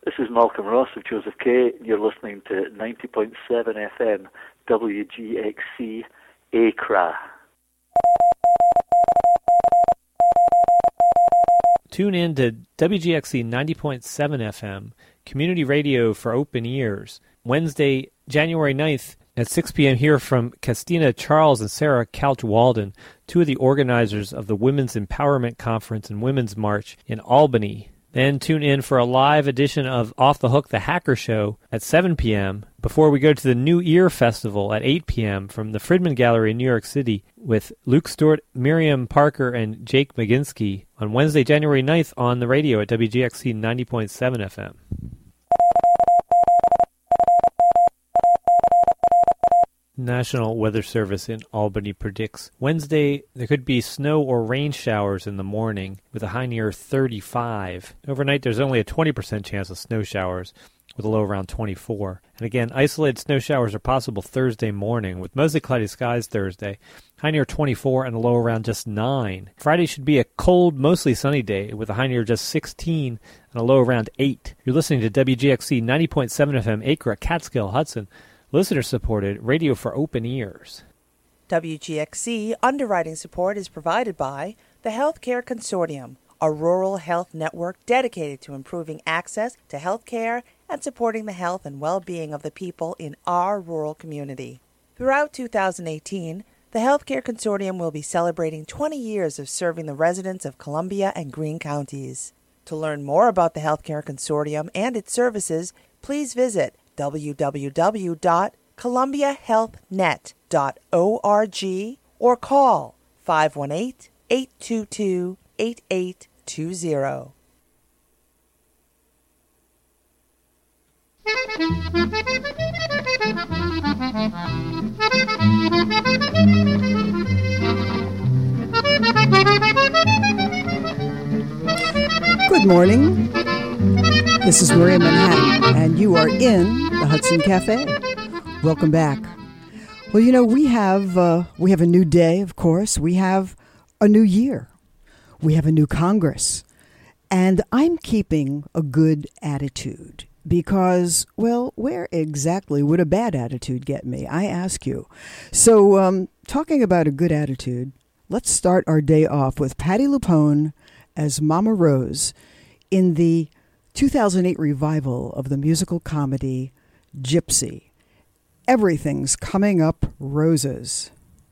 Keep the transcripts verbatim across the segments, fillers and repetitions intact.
This is Malcolm Ross of Joseph K. You're listening to ninety point seven F M W G X C Accra. Tune in to W G X C ninety point seven F M, community radio for open ears, Wednesday, January ninth at six p.m. Hear from Castina Charles and Sarah Couch-Walden, two of the organizers of the Women's Empowerment Conference and Women's March in Albany. Then tune in for a live edition of Off the Hook, the Hacker Show at seven p.m. before we go to the New Ear Festival at eight p.m. from the Friedman Gallery in New York City with Luke Stewart, Miriam Parker, and Jake McGinsky on Wednesday, January ninth on the radio at W G X C ninety point seven F M. National Weather Service in Albany predicts Wednesday there could be snow or rain showers in the morning with a high near thirty-five. Overnight there's only a twenty percent chance of snow showers with a low around twenty-four. And again, isolated snow showers are possible Thursday morning with mostly cloudy skies Thursday, high near twenty-four and a low around just nine. Friday should be a cold, mostly sunny day with a high near just sixteen and a low around eight. You're listening to W G X C ninety point seven F M, Accra, Catskill, Hudson. Listener-supported radio for open ears. W G X C underwriting support is provided by the Healthcare Consortium, a rural health network dedicated to improving access to health care and supporting the health and well-being of the people in our rural community. Throughout two thousand eighteen, the Healthcare Consortium will be celebrating twenty years of serving the residents of Columbia and Greene counties. To learn more about the Healthcare Consortium and its services, please visit w w w dot columbia health net dot org or call five one eight, eight two two, eight eight two zero. Good morning. This is Maria Manhattan, and you are in the Hudson Cafe. Welcome back. Well, you know, we have uh, we have a new day, of course. We have a new year. We have a new Congress. And I'm keeping a good attitude because, well, where exactly would a bad attitude get me? I ask you. So, um, talking about a good attitude, let's start our day off with Patti LuPone as Mama Rose in the two thousand eight revival of the musical comedy Gypsy. Everything's Coming Up Roses.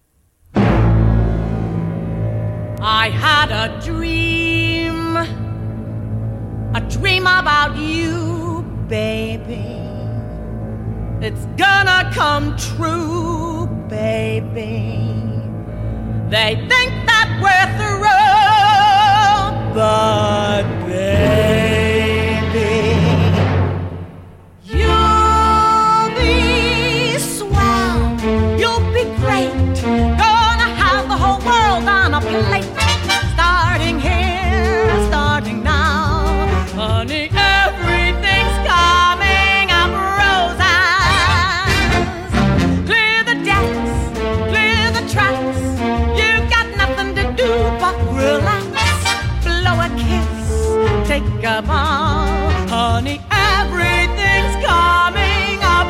I had a dream, a dream about you, baby. It's gonna come true, baby. They think that we're through, but baby, you'll be swell, you'll be great, gonna have the whole world on a plate. Starting here, starting now, honey, everything's coming up roses. Clear the decks, clear the tracks, you've got nothing to do but relax. Blow a kiss, take a bow, honey, everything's coming up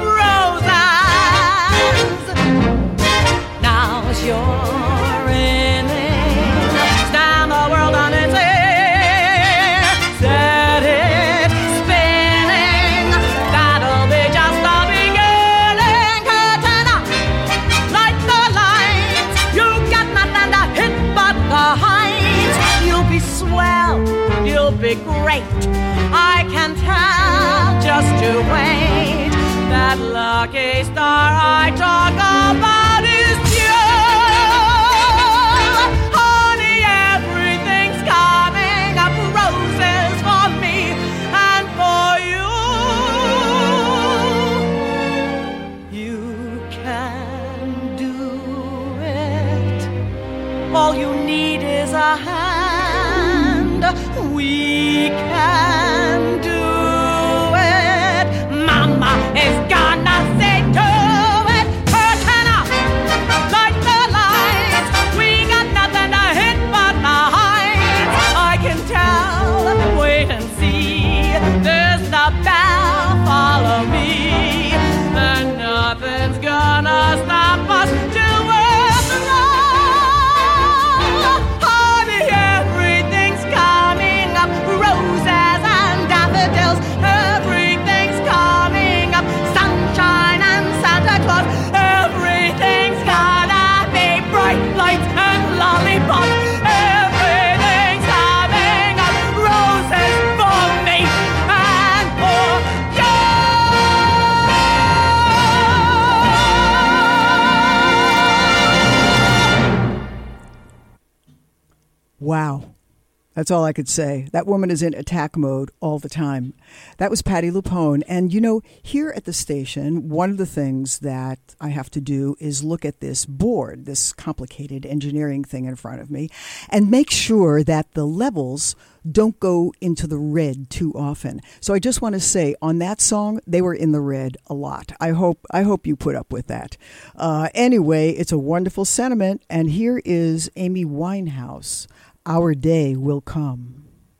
roses. Now's your inning, stand the world on its ear, set it spinning, that'll be just the beginning. Curtain up, light the lights, you got nothing to hit but the heights. You'll be swell, you'll be great, I can tell, just to wait. That lucky star I talk about is you. Honey, everything's coming up roses for me and for you. You can do it. All you need is a hand. We can do it. Mama is gonna say do it. Curtain up, That's all I could say. That woman is in attack mode all the time. That was Patti LuPone. And, you know, here at the station, one of the things that I have to do is look at this board, this complicated engineering thing in front of me, and make sure that the levels don't go into the red too often. So I just want to say, on that song, they were in the red a lot. I hope I hope you put up with that. Uh, anyway, it's a wonderful sentiment, and here is Amy Winehouse. Our day will come.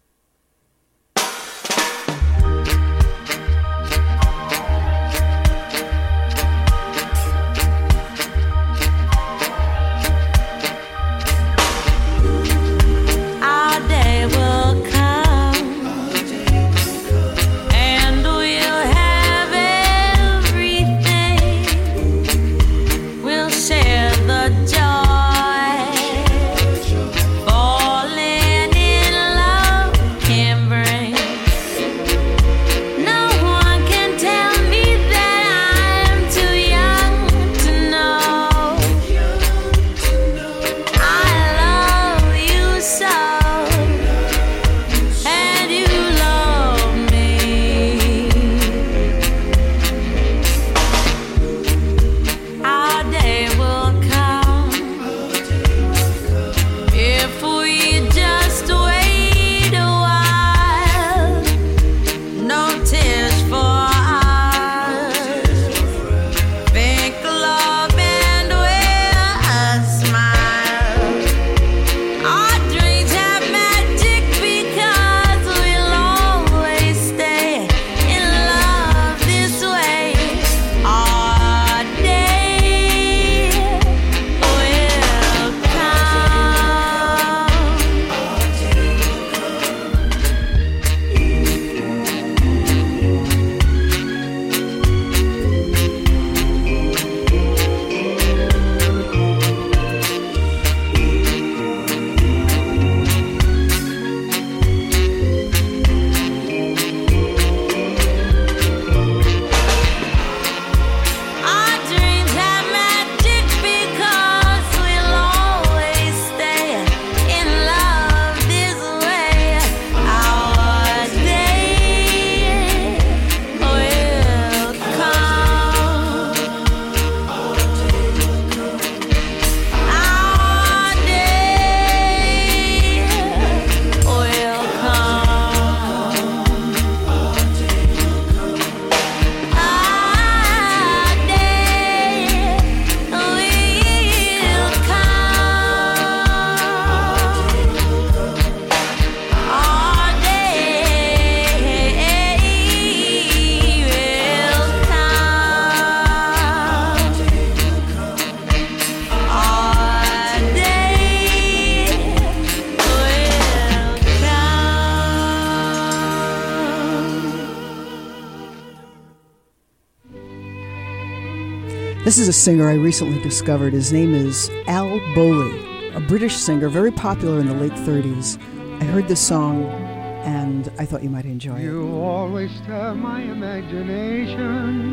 This is a singer I recently discovered. His name is Al Bowley, a British singer, very popular in the late thirties. I heard this song, and I thought you might enjoy it. You always stir my imagination.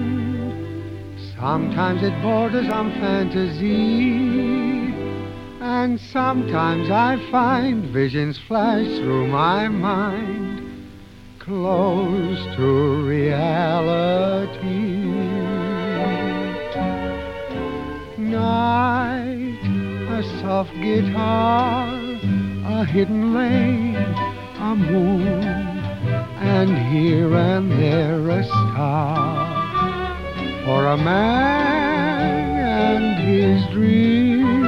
Sometimes it borders on fantasy, and sometimes I find visions flash through my mind, close to reality. Night, a soft guitar, a hidden lane, a moon, and here and there a star, for a man and his dream.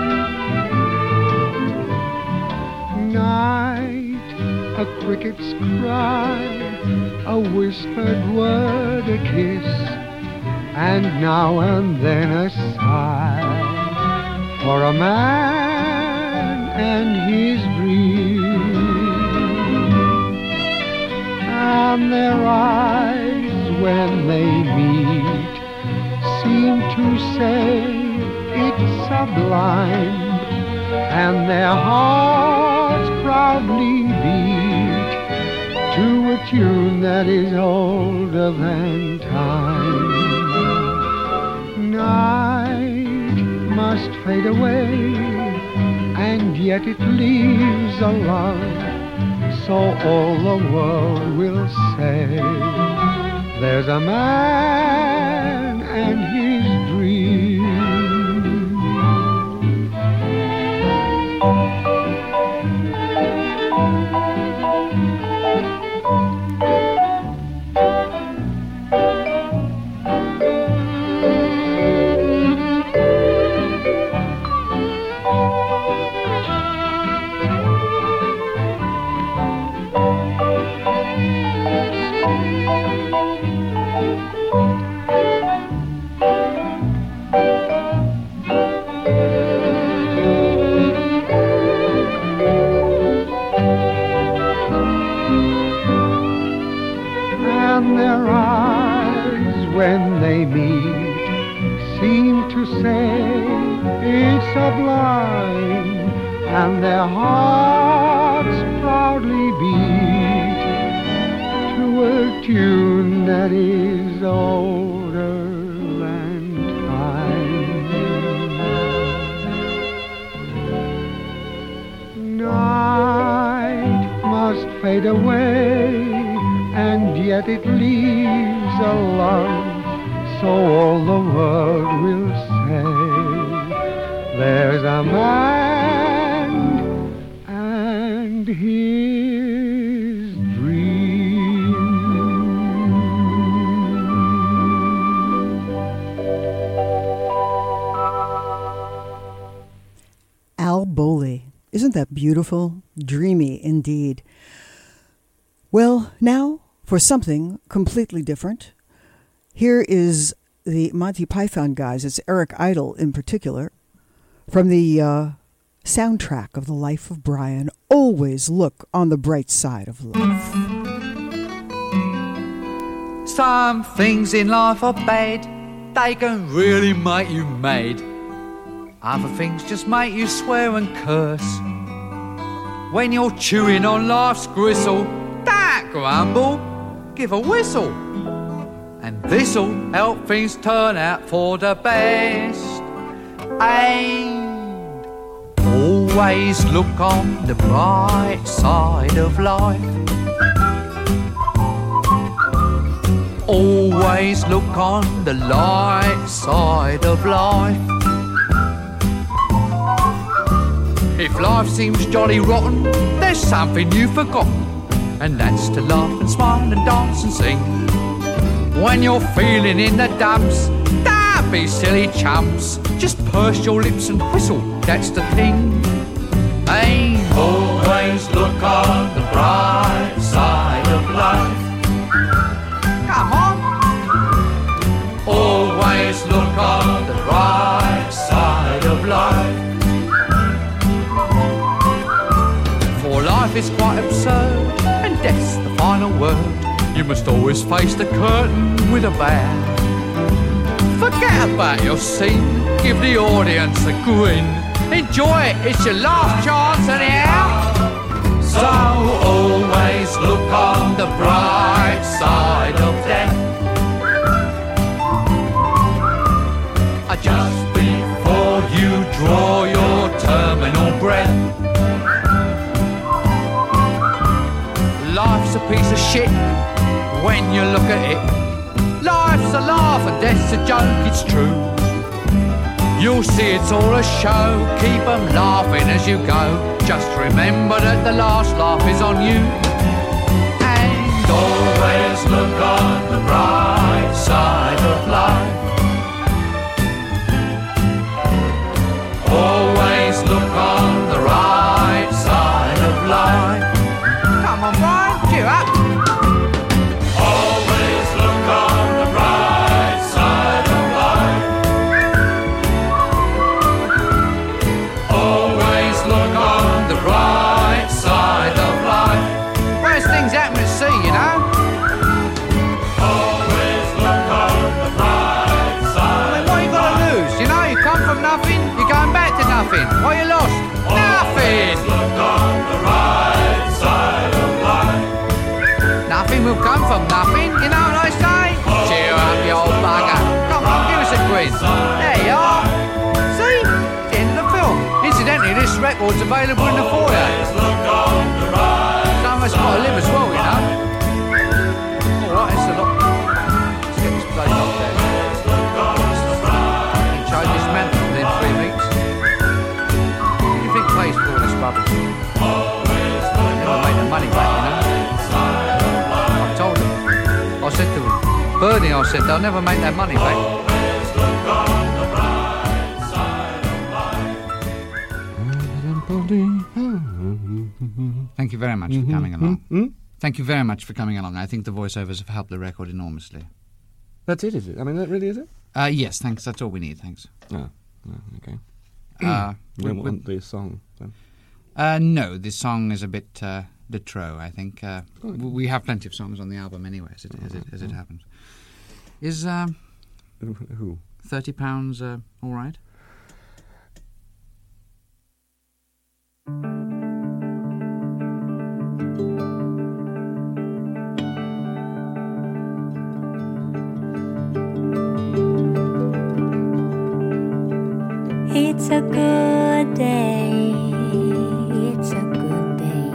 Night, a cricket's cry, a whispered word, a kiss, and now and then a sigh, for a man and his dream. And their eyes, when they meet, seem to say it's sublime, and their hearts proudly beat to a tune that is older than time. Night must fade away, and yet it leaves a love so all the world will say, there's a man and his dream. When they meet, seem to say it's sublime, and their hearts proudly beat to a tune that is older than time. Night must fade away, and yet it leaves a love, so all the world will say, there's a man and his dream. Al Bowlly. Isn't that beautiful? Dreamy indeed. Well, now for something completely different. Here is the Monty Python guys. It's Eric Idle in particular. From the uh, soundtrack of The Life of Brian, Always Look on the Bright Side of Life. Some things in life are bad. They can really make you mad. Other things just make you swear and curse. When you're chewing on life's gristle, don't grumble, give a whistle. And this'll help things turn out for the best. And always look on the bright side of life. Always look on the light side of life. If life seems jolly rotten, there's something you've forgotten, and that's to laugh and smile and dance and sing. When you're feeling in the dumps, don't be silly chumps. Just purse your lips and whistle, that's the thing. Hey, always look on the bright side of life. Come on. Always look on the bright side of life. For life is quite absurd, and death's the final word. You must always face the curtain with a bow. Forget about your scene, give the audience a grin. Enjoy it, it's your last chance anyhow. So always look on the bright side of death. Just before you draw your terminal breath. Life's a piece of shit when you look at it. Life's a laugh and death's a joke, it's true. You'll see it's all a show, keep them laughing as you go. Just remember that the last laugh is on you. And always look on the bright side of life. Always look on the right side of life. Come on, Brian, cheer up. Always look on the right side of life. Always look on the right side of life. Worst things happen at sea, you know. Always look on the right side. I mean, what you got to lose? You know, you come from nothing, you're going back to nothing. What you lost? Nothing. Always look on the right side of life. Nothing will come from nothing, you know what I say? Oh, cheer up, you old bugger. Come on, give us a quiz. There you are. See? It's the end of the film. Incidentally, this record's available in the foyer. Always look on the right. Some of somewhere's got to live as well, you know. All right, it's a lot. Let's get this place up there. And change this mantle within three weeks. What do you think pays for all this rubbish? Never make the money back, you know. I told him. I said to him, Bernie, I said, they'll never make that money back. Thank you very much for coming along. Mm-hmm. Thank you very much for coming along. I think the voiceovers have helped the record enormously. That's it, is it? I mean, that really is it? Uh, yes, thanks. That's all we need, thanks. Oh, oh okay. Uh, We we- don't we- want the song, then. uh, no, this song is a bit uh, de trop, I think. Uh, w- we have plenty of songs on the album anyway, as it, as it, as it happens. Is uh, Who? thirty pounds uh, all right? It's a good day. It's a good day.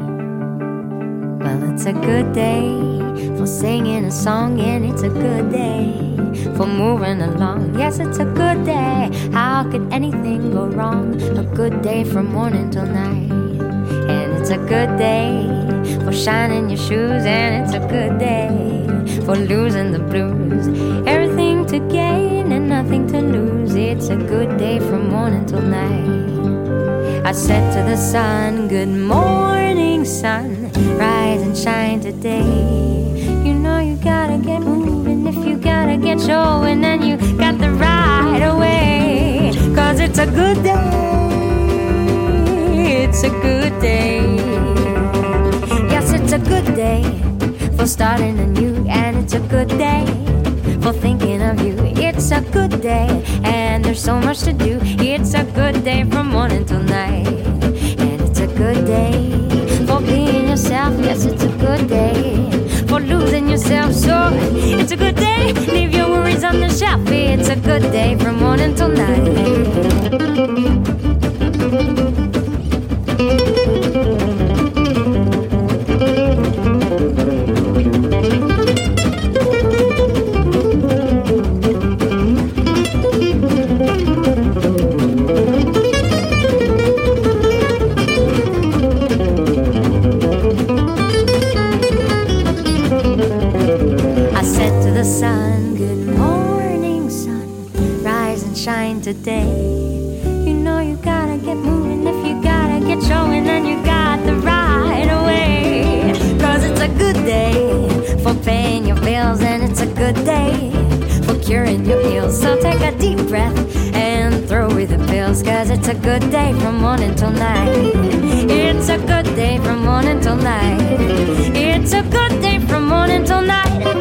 Well, it's a good day for singing a song, and it's a good day for moving along. Yes, it's a good day. How could anything go wrong? A good day from morning till night. And it's a good day for shining your shoes, and it's a good day for losing the blues. Everything to gain and nothing to lose. It's a good day from morning till night. I said to the sun, good morning, sun. Rise and shine today. You know you gotta get moving if you gotta get showing, and you got the right away. Cause it's a good day. It's a good day. Yes, it's a good day for starting anew, and it's a good day for thinking of you. It's a good day, and there's so much to do. It's a good day from morning till night, and it's a good day for being yourself. Yes, it's a good day for losing yourself. So it's a good day, leave your worries on the shelf. It's a good day from morning till night. Sun, good morning, sun. Rise and shine today. You know you gotta get moving if you gotta get showing, and you got the right away. Cause it's a good day for paying your bills, and it's a good day for curing your ills. So take a deep breath and throw away the pills. Cause it's a good day from morning till night. It's a good day from morning till night. It's a good day from morning till night.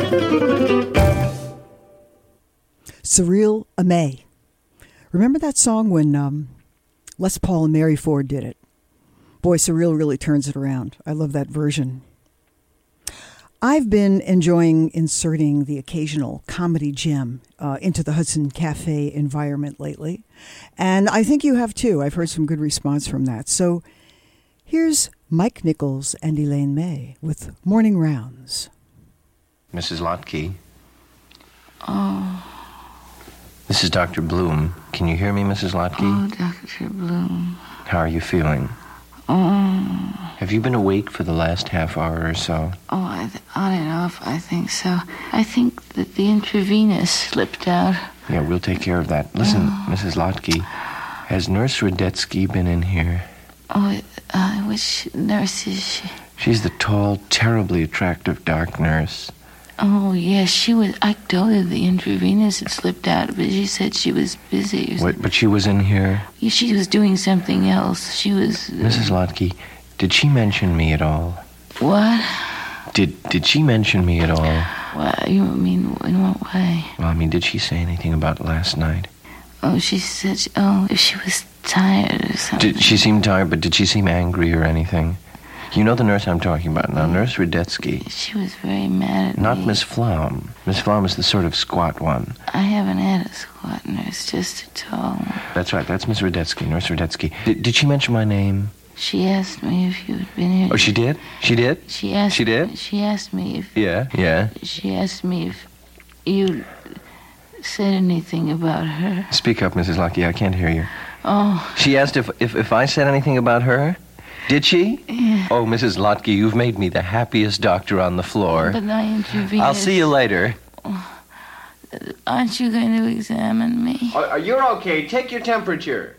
Cyril Amay. Remember that song when um, Les Paul and Mary Ford did it? Boy, Cyril really turns it around. I love that version. I've been enjoying inserting the occasional comedy gem uh, into the Hudson Cafe environment lately. And I think you have too. I've heard some good response from that. So here's Mike Nichols and Elaine May with Morning Rounds. Missus Lotke. Oh. This is Doctor Bloom. Can you hear me, Missus Lotke? Oh, Doctor Bloom. How are you feeling? Oh. Have you been awake for the last half hour or so? Oh, I th- on and off, I think so. I think that the intravenous slipped out. Yeah, we'll take care of that. Listen, Oh. Missus Lotke, has Nurse Radetsky been in here? Oh, uh, which nurse is she? She's the tall, terribly attractive dark nurse. Oh, yes, she was. I told her the intravenous had slipped out, but she said she was busy. What, but she was in here? Yeah, she was doing something else. She was... Uh, Missus Lotke, did she mention me at all? What? Did did she mention me at all? What? You mean, in what way? Well, I mean, did she say anything about last night? Oh, she said, she, oh, if she was tired or something. Did she seem tired, but did she seem angry or anything? You know the nurse I'm talking about now, Nurse Radetsky. She was very mad at Not me. Miss Pflaum. Miss Pflaum is the sort of squat one. I haven't had a squat nurse, just a tall one. That's right, that's Miss Radetsky, Nurse Radetsky. Did, did she mention my name? She asked me if you'd been here. Oh, she did? She did? She asked. She did? She asked me if. Yeah, yeah. She asked me if you said anything about her. Speak up, Missus Lucky. I can't hear you. Oh. She asked if if, if I said anything about her. Did she? Yeah. Oh, Missus Lotke, you've made me the happiest doctor on the floor. But I intervened. I'll see you later. Aren't you going to examine me? Oh, you're okay. Take your temperature.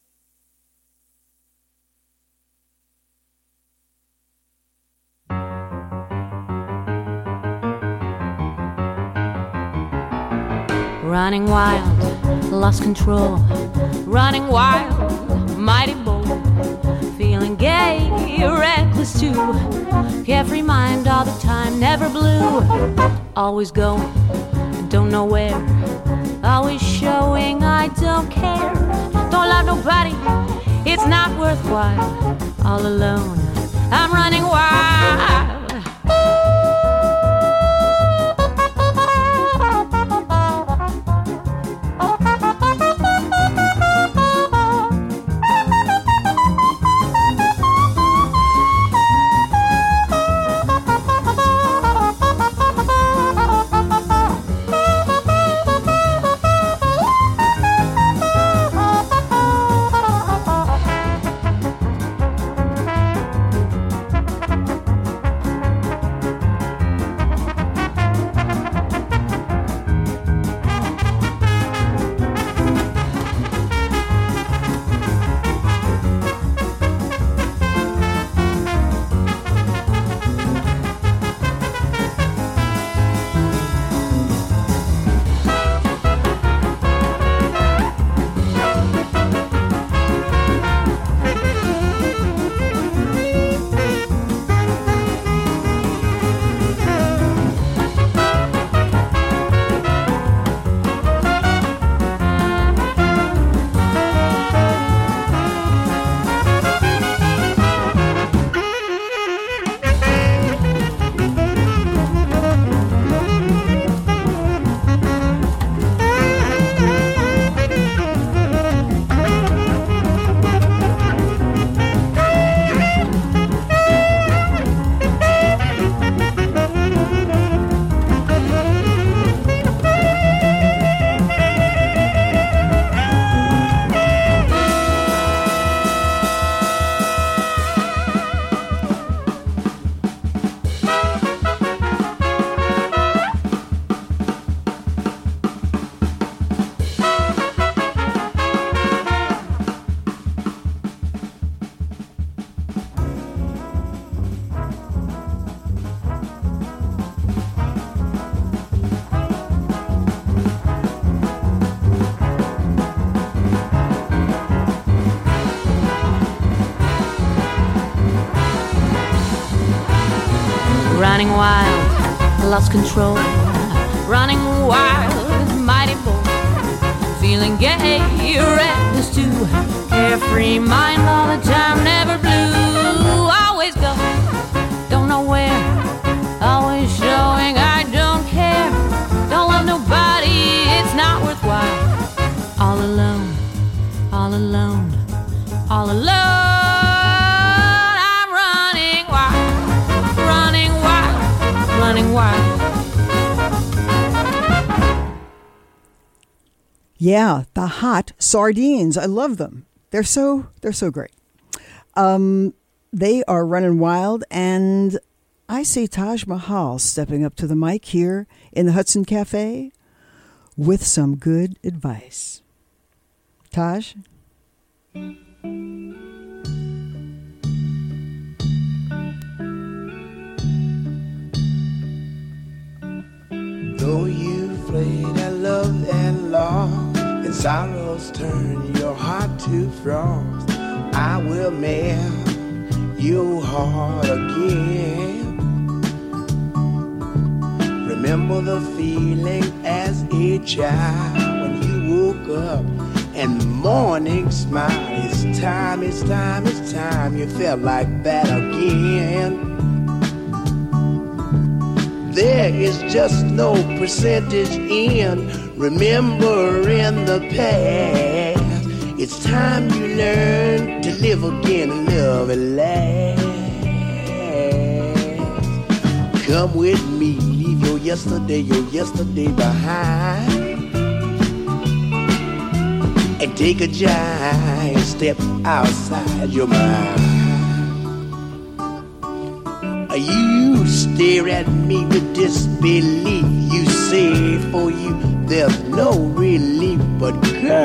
Running wild, lost control. Running wild, mighty bold. Feeling gay, reckless too. Carefree mind all the time, never blue. Always going, don't know where. Always showing I don't care. Don't love nobody, it's not worthwhile. All alone, I'm running wild. Running wild, lost control. Running wild, mighty bold. Feeling gay, reckless too. Carefree mind all the time, never blue. Always go, don't know where. Always showing I don't care. Don't love nobody, it's not worthwhile. All alone, all alone, all alone. Running wild. Yeah, the hot sardines. I love them. They're so they're so great. Um, they are running wild, and I see Taj Mahal stepping up to the mic here in the Hudson Cafe with some good advice. Taj? Though you've played at love and lost, and sorrows turn your heart to frost, I will melt your heart again. Remember the feeling as a child when you woke up and morning smile. It's time, it's time, it's time. You felt like that again. There is just no percentage in remembering the past. It's time you learn to live again and love and last. Come with me, leave your yesterday, your yesterday behind, and take a giant step outside your mind. You stare at me with disbelief. You say for you there's no relief, but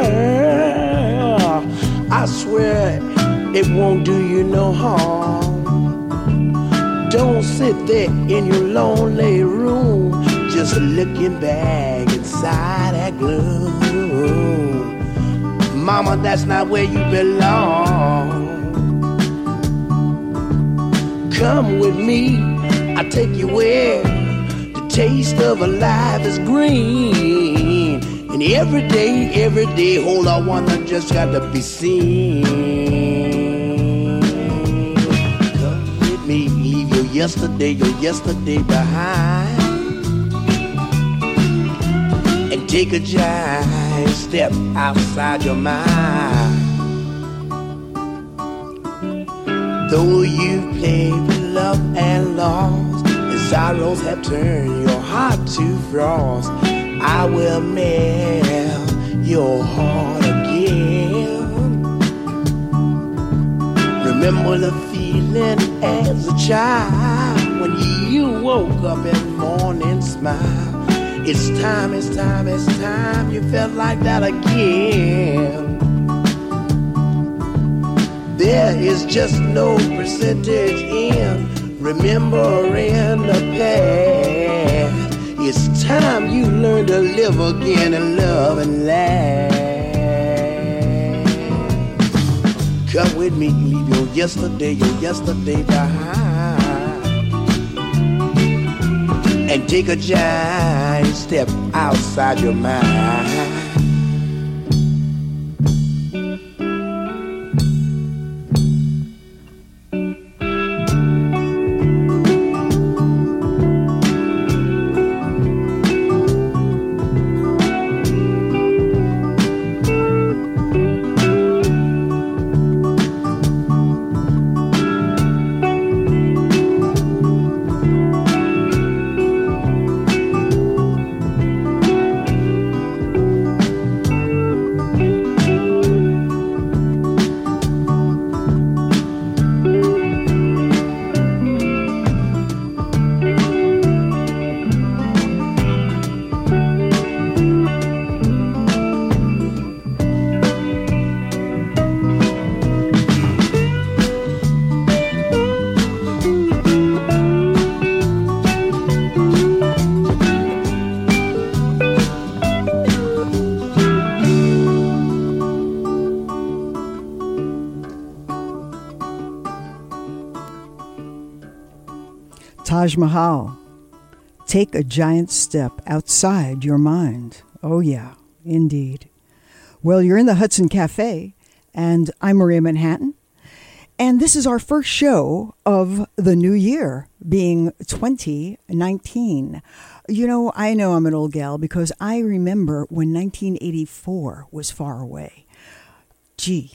girl, I swear it won't do you no harm. Don't sit there in your lonely room, just looking back inside that gloom. Mama, that's not where you belong. Come with me, I'll take you where the taste of a life is green. And every day, every day, hold on, one that just got to be seen. Come with me, leave your yesterday, your yesterday behind, and take a giant step outside your mind. Though you played with love and loss, and sorrows have turned your heart to frost, I will melt your heart again. Remember the feeling as a child when you woke up in morning smile. It's time, it's time, it's time you felt like that again. There is just no percentage in remembering the past. It's time you learn to live again and love and laugh. Come with me, leave your yesterday, your yesterday behind, and take a giant step outside your mind. Taj Mahal, take a giant step outside your mind. Oh, yeah, indeed. Well, you're in the Hudson Cafe, and I'm Maria Manhattan. And this is our first show of the new year, being twenty nineteen. You know, I know I'm an old gal because I remember when nineteen eighty-four was far away. Gee,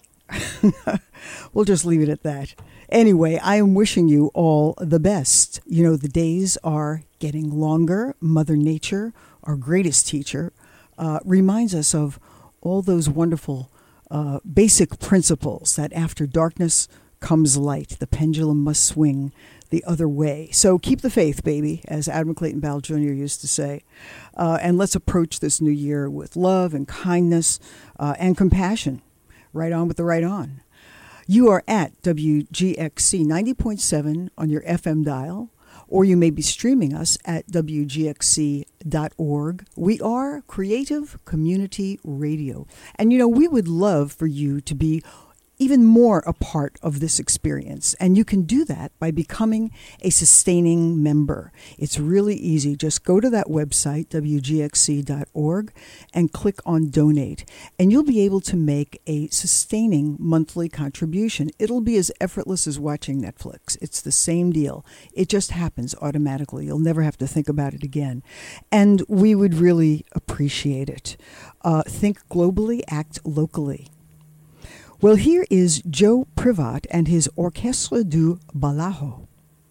we'll just leave it at that. Anyway, I am wishing you all the best. You know, the days are getting longer. Mother Nature, our greatest teacher, uh, reminds us of all those wonderful uh, basic principles that after darkness comes light. The pendulum must swing the other way. So keep the faith, baby, as Admiral Clayton Powell Junior used to say. Uh, and let's approach this new year with love and kindness uh, and compassion. Right on with the right on. You are at W G X C ninety point seven on your F M dial, or you may be streaming us at W G X C dot org. We are Creative Community Radio. And, you know, we would love for you to be even more a part of this experience. And you can do that by becoming a sustaining member. It's really easy. Just go to that website, W G X C dot org, and click on Donate. And you'll be able to make a sustaining monthly contribution. It'll be as effortless as watching Netflix. It's the same deal. It just happens automatically. You'll never have to think about it again. And we would really appreciate it. Uh, think globally, act locally. Well, here is Joe Privat and his Orchestre du Balajo.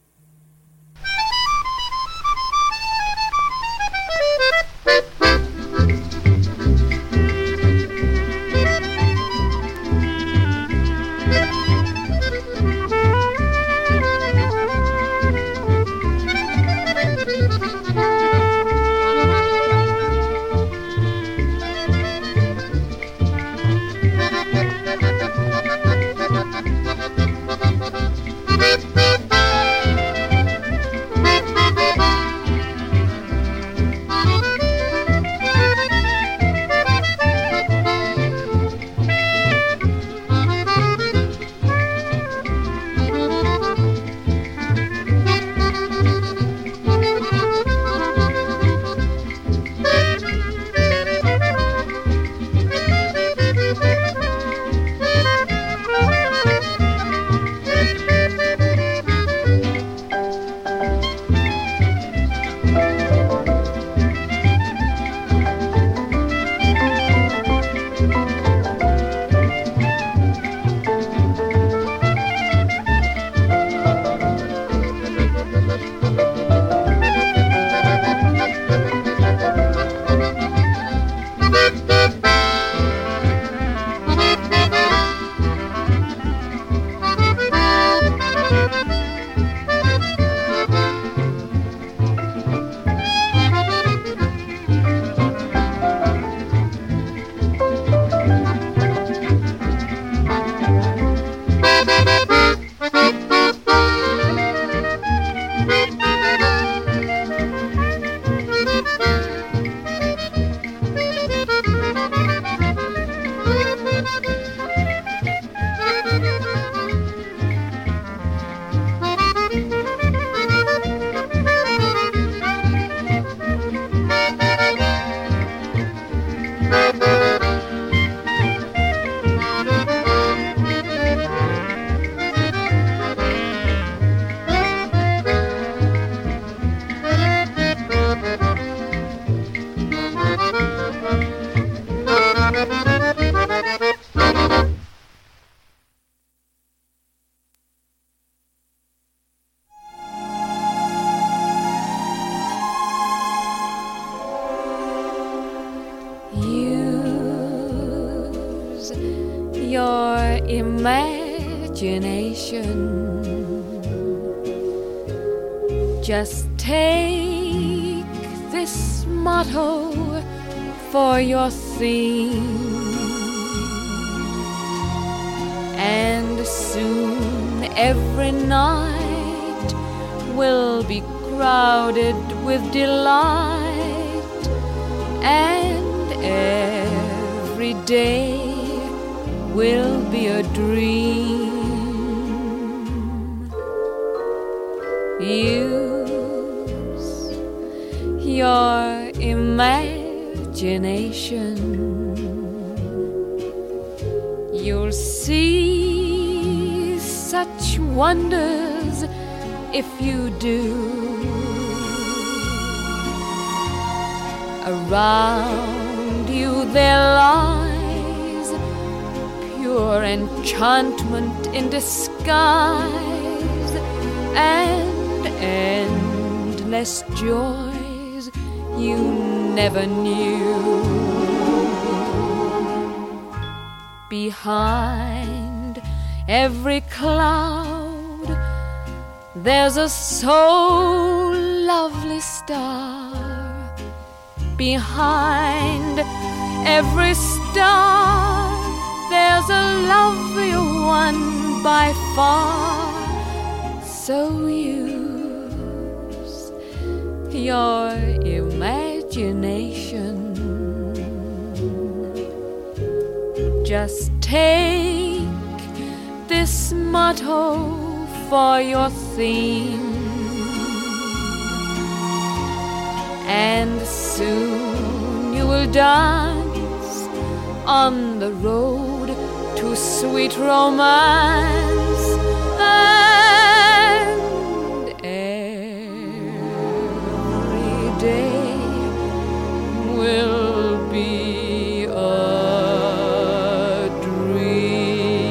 Just take this motto for your theme, and soon every night will be crowded with delight, and every day will be a dream. Use your imagination. You'll see such wonders if you do. Around you there lies pure enchantment in disguise, and endless joys you never knew. Behind every cloud there's a so lovely star. Behind every star there's a lovelier one by far. So use your imagination. Just take this motto for your theme, and soon you will dance on the road to sweet romance, and every day will be a dream.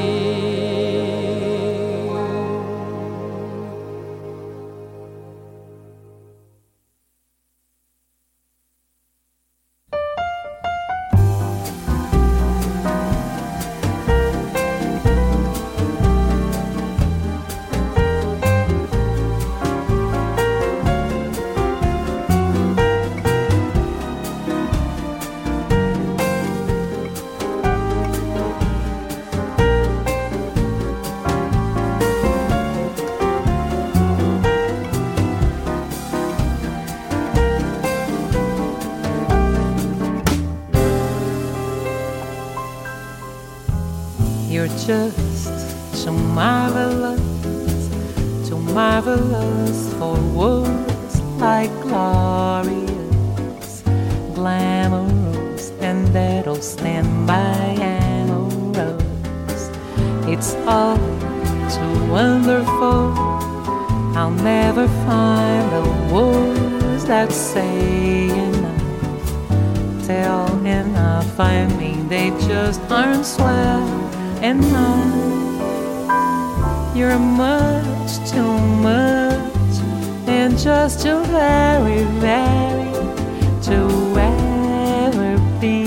You're just too marvelous, too marvelous for words like glorious, glamorous, and that'll stand by amorous. It's all too wonderful. I'll never find the words that say enough, tell enough. I mean, they just aren't swell enough. You're much too much, and just too very, very to ever be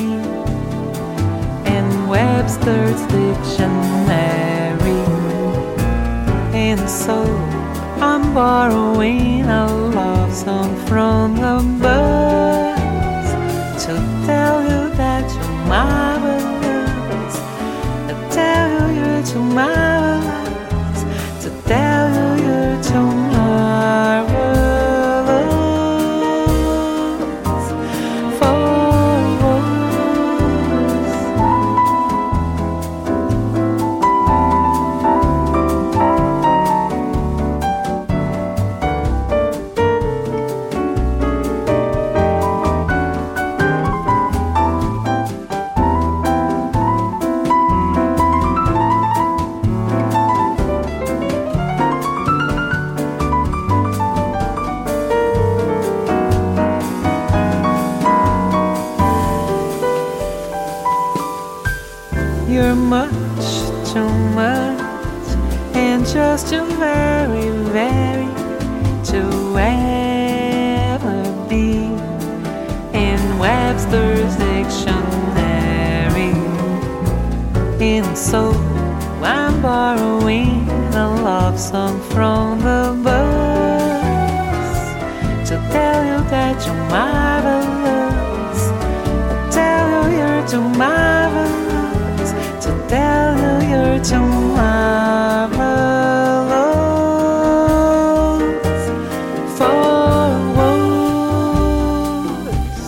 in Webster's dictionary. And so I'm borrowing a love song from the birds to tell you that you're marvelous, to tell you you're too marvelous, to tell you you're too marvelous for you're much too much, and just too very, very to ever be in Webster's dictionary. And so I'm borrowing a love song from the birds to tell you that you're marvelous, to tell you you're too marvelous, to tell you you're too marvelous for words.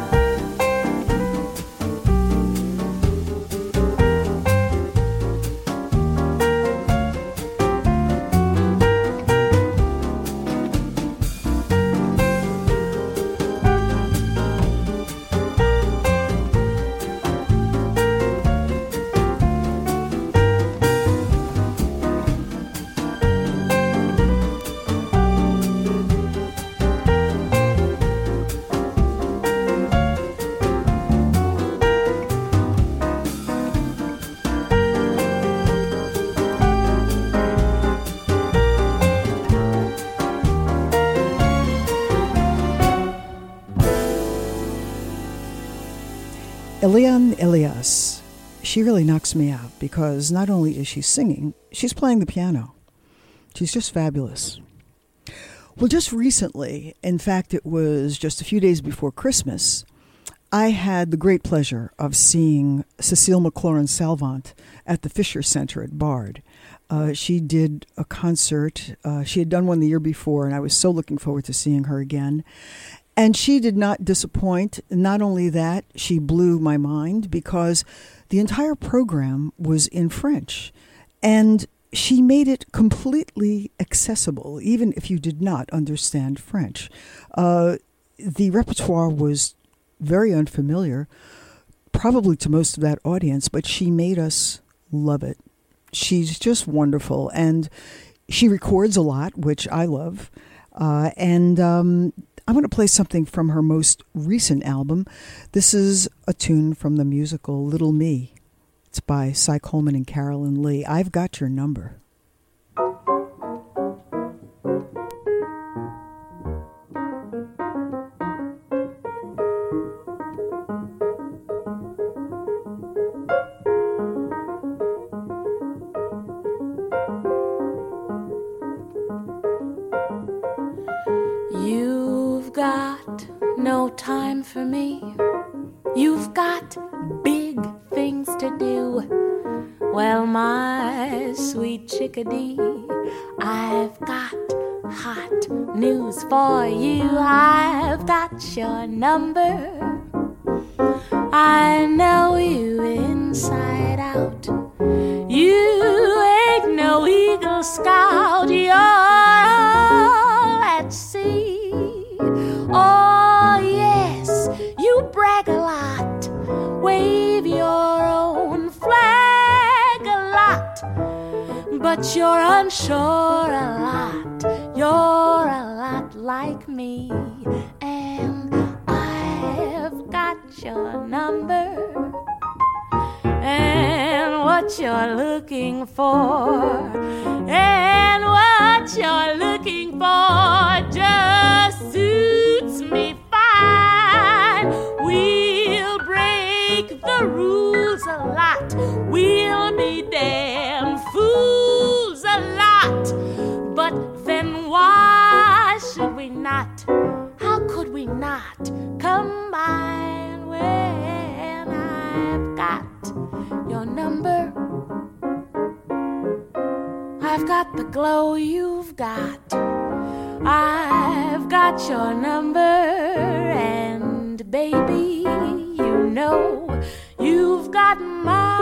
Eliane Elias, she really knocks me out because not only is she singing, she's playing the piano. She's just fabulous. Well, just recently, in fact, it was just a few days before Christmas, I had the great pleasure of seeing Cecile McLaurin-Salvant at the Fisher Center at Bard. Uh, she did a concert. Uh, she had done one the year before, and I was so looking forward to seeing her again. And she did not disappoint. Not only that, she blew my mind because the entire program was in French. And she made it completely accessible, even if you did not understand French. Uh, the repertoire was very unfamiliar, probably to most of that audience, but she made us love it. She's just wonderful. And she records a lot, which I love. Uh, and um, I'm going to play something from her most recent album. This is a tune from the musical Little Me. It's by Cy Coleman and Carolyn Lee. I've Got Your Number. You've got no time for me. You've got big things to do. Well, my sweet chickadee, I've got hot news for you. I've got your number. I know you inside out. but you're unsure a lot. You're a lot like me, and I've got your number. And what you're looking for, and what you're looking for just suits me fine. We'll break the rules a lot. We'll be damn fools a lot. But then why should we not? How could we not combine when I've got your number? I've got the glow you've got. I've got your number, and baby, you know you've got mine.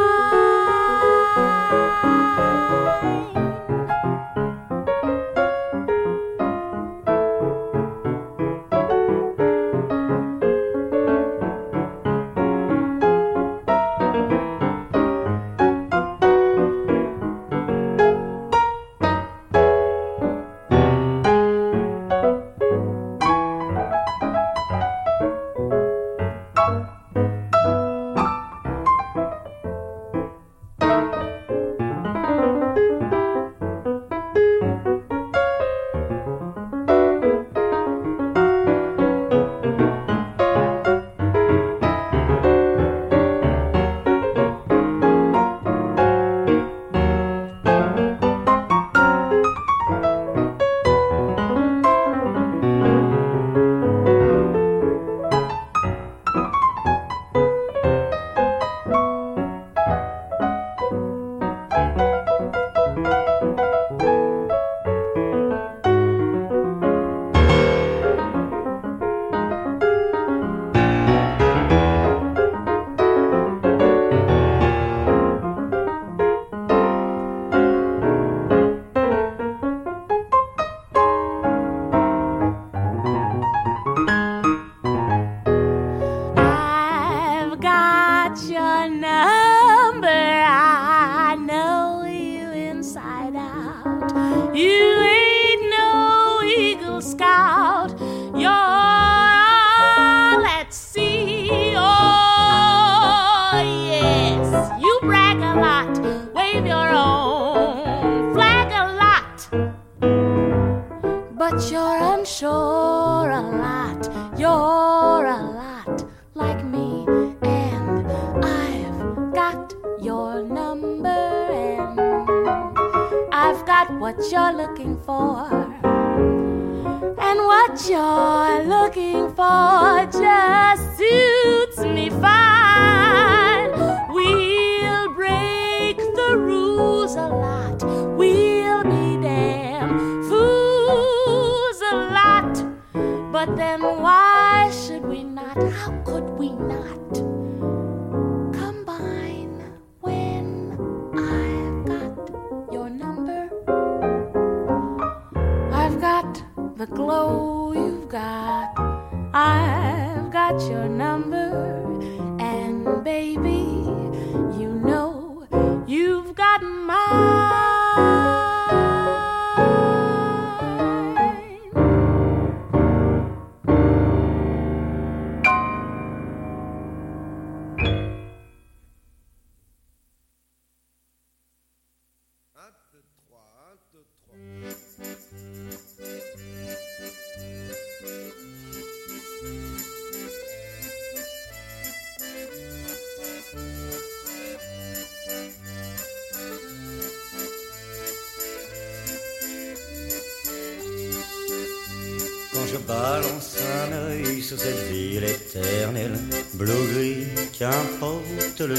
Quand je balance un œil sur cette ville éternelle, bleu-gris, qu'importe le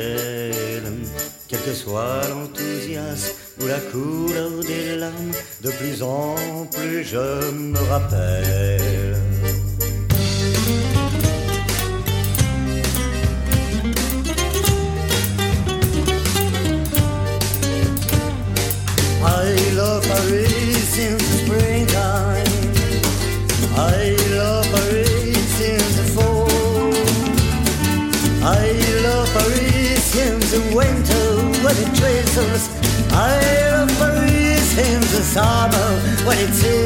ciel, quel que soit l'enthousiasme ou la couleur des lames, de plus en plus je me rappelle. I love Paris since the springtime. I love Paris since the fall. I love Paris since the winter when it drizzles. I love Paris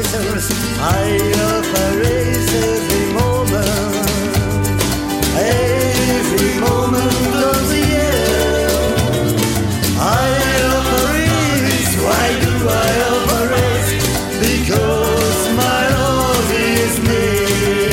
tracers. I love Paris every moment, every moment of the year. I love Paris, why do I love Paris? Because my love is near.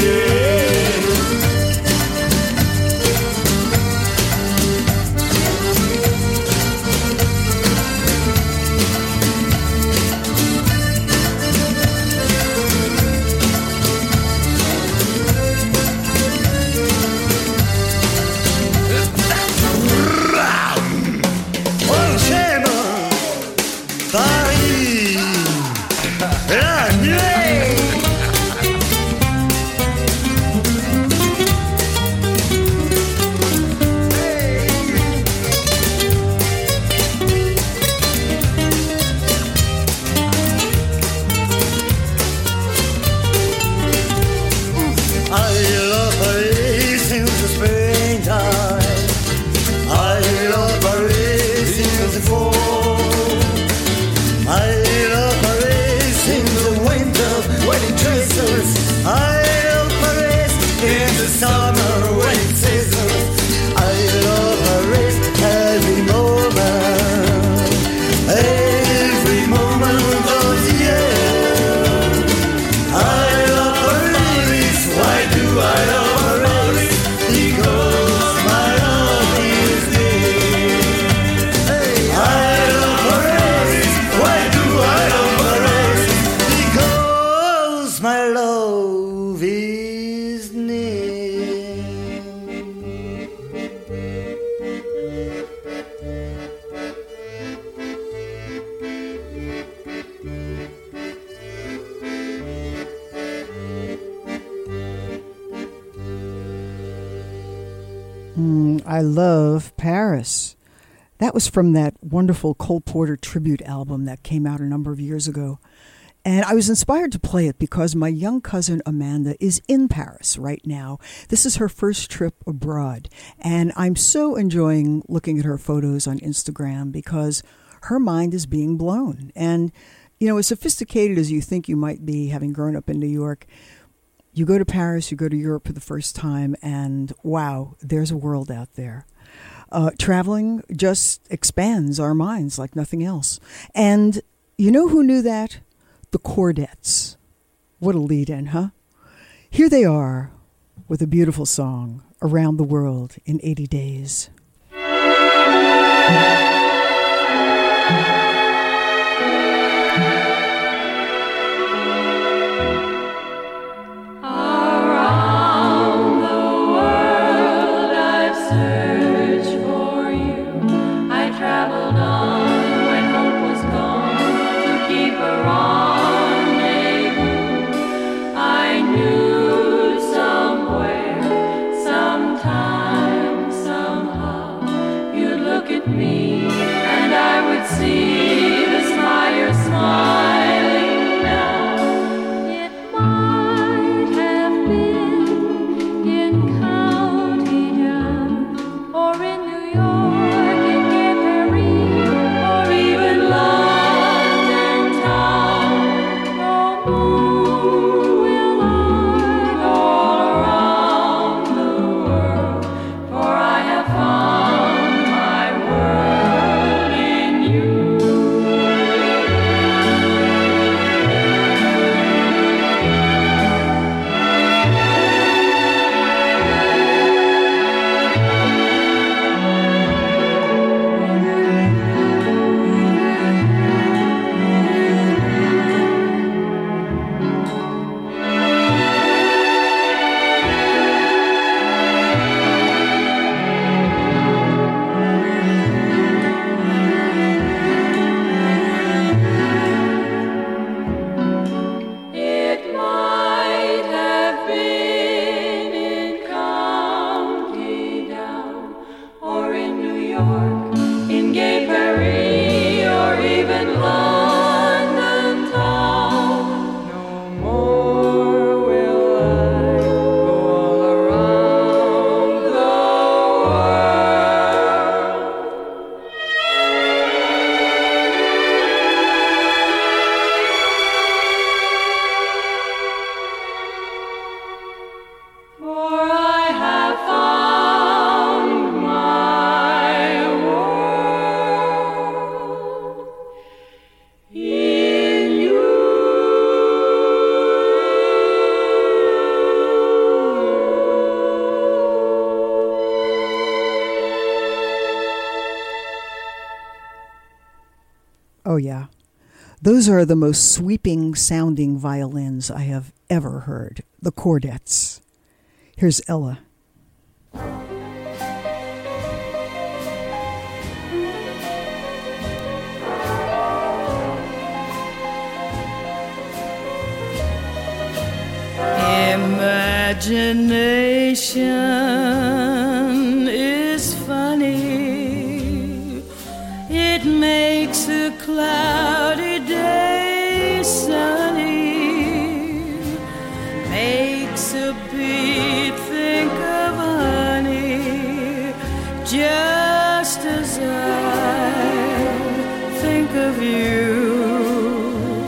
I love Paris. That was from that wonderful Cole Porter tribute album that came out a number of years ago. And I was inspired to play it because my young cousin Amanda is in Paris right now. This is her first trip abroad. And I'm so enjoying looking at her photos on Instagram because her mind is being blown. And, you know, as sophisticated as you think you might be, having grown up in New York, you go to Paris, you go to Europe for the first time, and wow, there's a world out there. Uh, traveling just expands our minds like nothing else. And you know who knew that? The Chordettes. What a lead-in, huh? Here they are with a beautiful song, Around the World in eighty days. Me, and I would see Oh, yeah. Those are the most sweeping sounding violins I have ever heard. The Chordettes. Here's Ella. Imagination is funny. It makes a cloudy day sunny. Makes a bee think of honey, just as I think of you.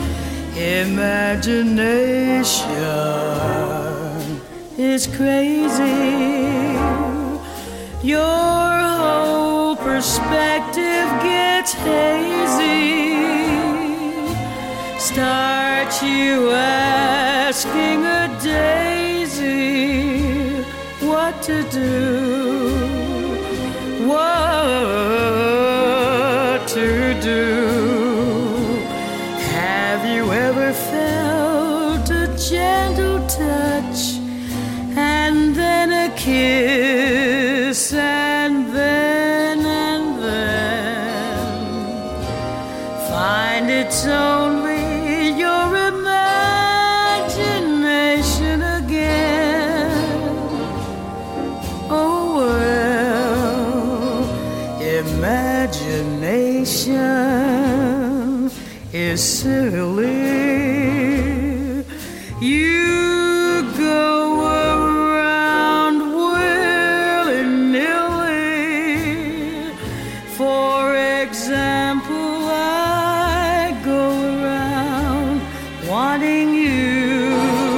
Imagination is crazy. Your whole perspective gets hazy. Start you asking a daisy what to do, what to do. Have you ever felt a gentle touch, and then a kiss, and then, and then find it's only your imagination again? Oh well, imagination is silly. You go around willy-nilly. For example, I go around wanting you,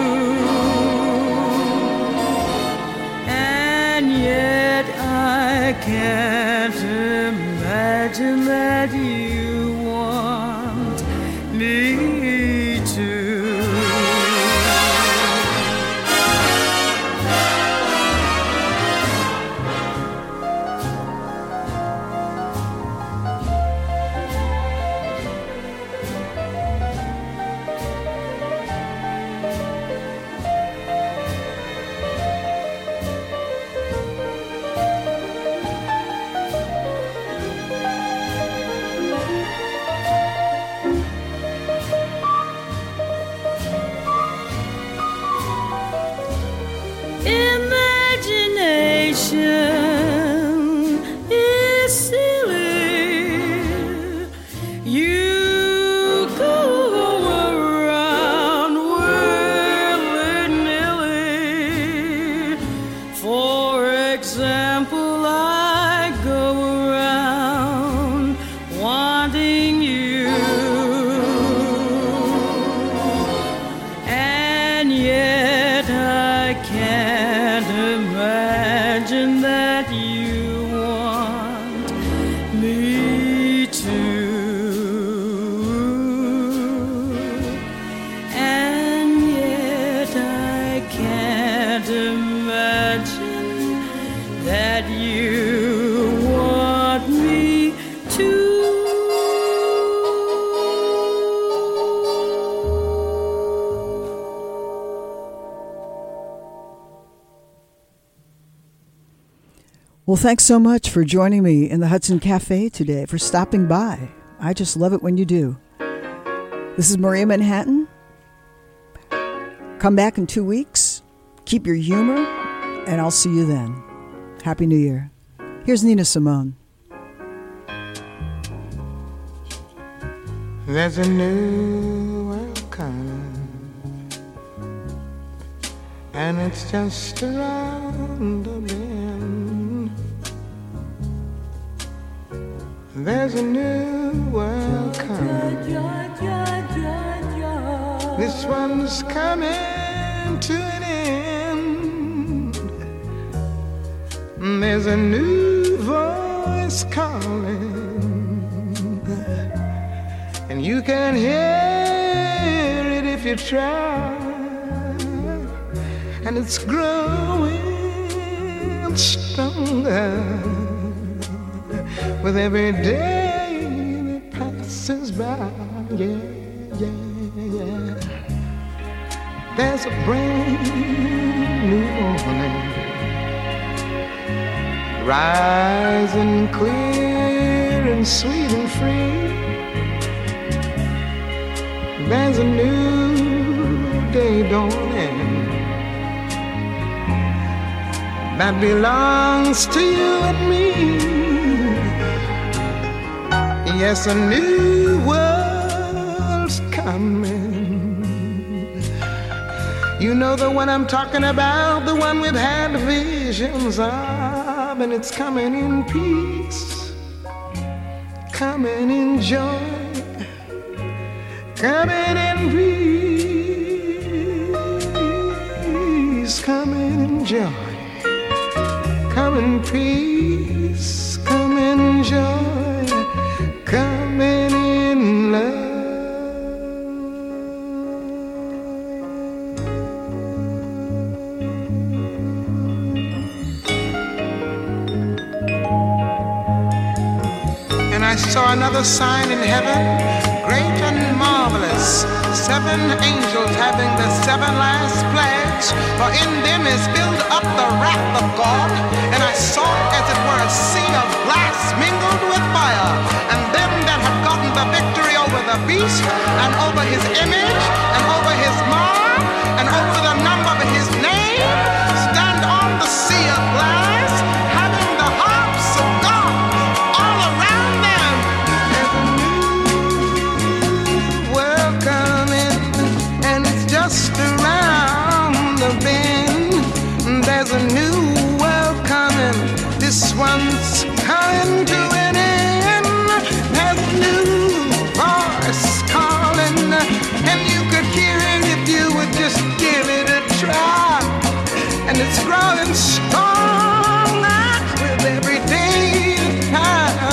and yet I can't imagine that you want me to. Imagination is silly. You go around willy-nilly. For example, I go around wanting you, and yet I can't imagine that you want me to, and yet I can't imagine that you want me to. Well, thanks so much for joining me in the Hudson Cafe today, for stopping by. I just love it when you do. This is Maria Manhattan. Come back in two weeks. Keep your humor, and I'll see you then. Happy New Year. Here's Nina Simone. There's a new world coming, and it's just around the bend. There's a new world coming. This one's coming to an end. There's a new voice calling, and you can hear it if you try. And it's growing stronger with every day that passes by, yeah, yeah, yeah. There's a brand new morning, rising clear and sweet and free. There's a new day dawning that belongs to you and me. Yes, a new world's coming. You know the one I'm talking about, the one we've had visions of, and it's coming in peace, coming in joy, coming in peace, coming in joy, coming in peace, coming in joy, coming in love. And I saw another sign in heaven, great and marvelous, seven angels having the seven last plagues, for in them is filled up the wrath of God. And I saw as it were a sea of glass mingled with fire, and them that have gotten the victory over the beast, and over his image, and over his mark, and over the number of his name,